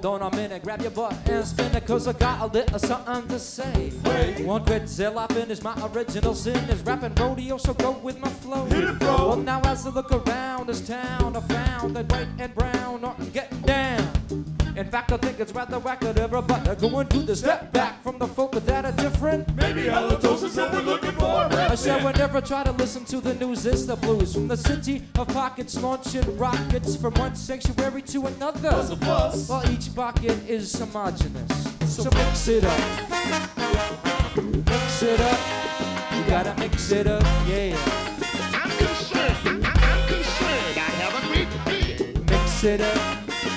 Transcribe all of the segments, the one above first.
on a minute, grab your butt and spin it, cause I got a little something to say. Wait. One quit till I finish my original sin is rapping rodeo, so go with my flow. Hit it, bro. Well, now as I look around this town, I found that white and brown aren't getting down. In fact, I think it's rather whack that everybody going to the step back from the folk that are different. Maybe halitosis is what we're looking for. I shall never try to listen to the news, it's the blues. From the city of pockets, launching rockets from one sanctuary to another. Plus a plus. While each pocket is homogenous. So mix it up. Mix it up. You gotta mix it up, yeah. I'm concerned. I'm concerned. I have a great fear. Mix it up.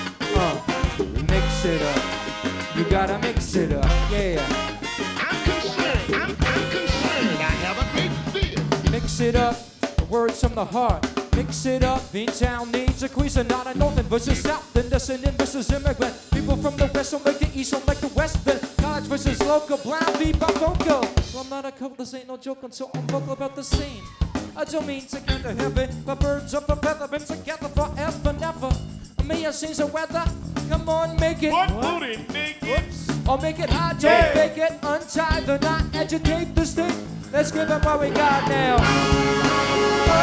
Mix it up. You gotta mix it up, yeah. I'm concerned. I'm concerned. I have a great fear. Mix it up, words from the heart. Mix it up, Beantown needs a Queason, not a Northern versus South, and descendant versus immigrant. People from the West don't like the East, don't like the West, then college versus local, blind beat by vocal. Well, I'm not a couple, this ain't no joking, so I'm vocal about the scene. I don't mean to get to heaven, but birds of a feather been together forever, never. Me, I seen the weather, come on, make it. What booty, naked? Or make it hot, don't Yeah. fake it, untie the knot, educate the stick. Let's give them what we got now.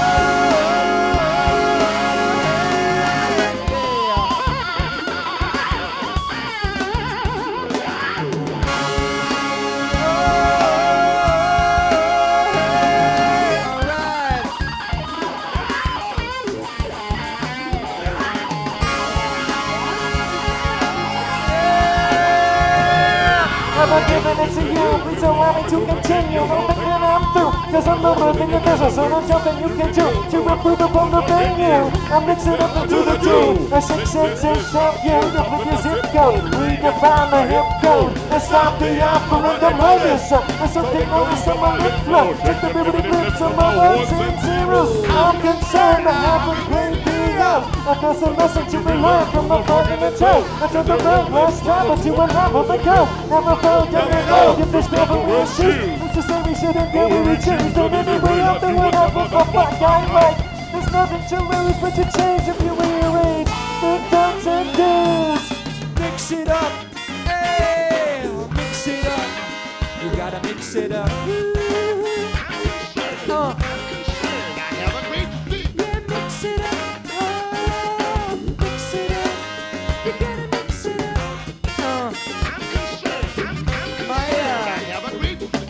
I'm giving it to you, please allow me to continue. I'm thinking I'm through, cause I'm the living in this, so I'm jumping you can do to improve upon the venue. I'm mixing up into the two. A 666 help you to pick your zip code. Redefine the hip code and stop the operator modus. There's something notice on my lip flow. Take the vivid clips of my ones and zeros. I'm concerned I haven't played the out. I got some lesson to be learned from the front and the toe. I took the road last time to unravel the code. Never felt down the road if there's never issues. It's the same we shouldn't go we choose. And anyway, I'm the one up with my fuck guy right. There's nothing to lose but to change if you rearrange the don'ts and do's. Mix it up, hey, mix it up. You gotta mix it up. I'm concerned. I have a great fear. Yeah, mix it up. Oh, mix it up. You gotta mix it up. I'm concerned. I'm concerned. My, I have a great fear.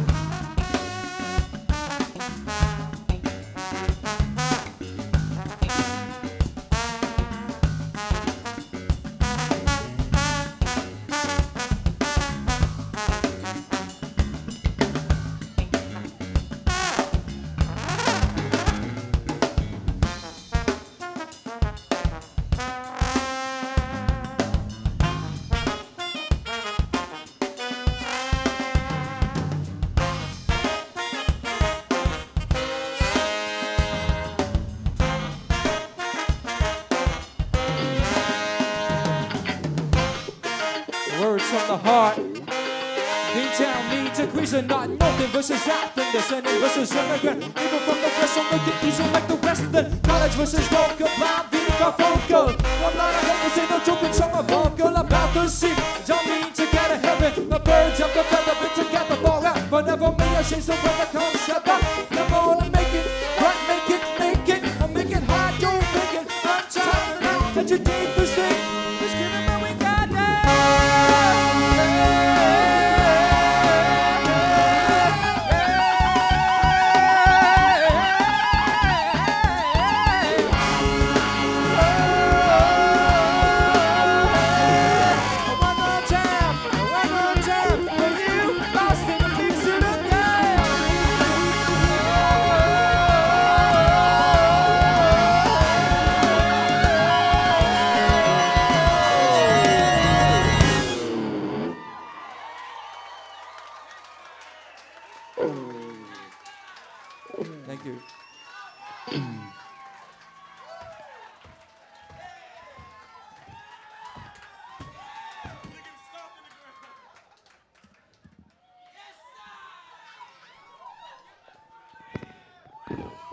words from the heart. Beantown needs a Queason, not Northern versus South, and descendant versus immigrant. People from the West don't make it easy like the Western. College versus local, blind beat by vocal. I'm not a hope, this ain't no joking, so I'm vocal about the sea. Don't mean to get a heaven. The birds of the feather been together forever. Never me, I change the weather concept. Never wanna make it, but make it, I'll make it hard, don't make it. I'm tired now, and you deep the thing. Just give it what we got Thank you.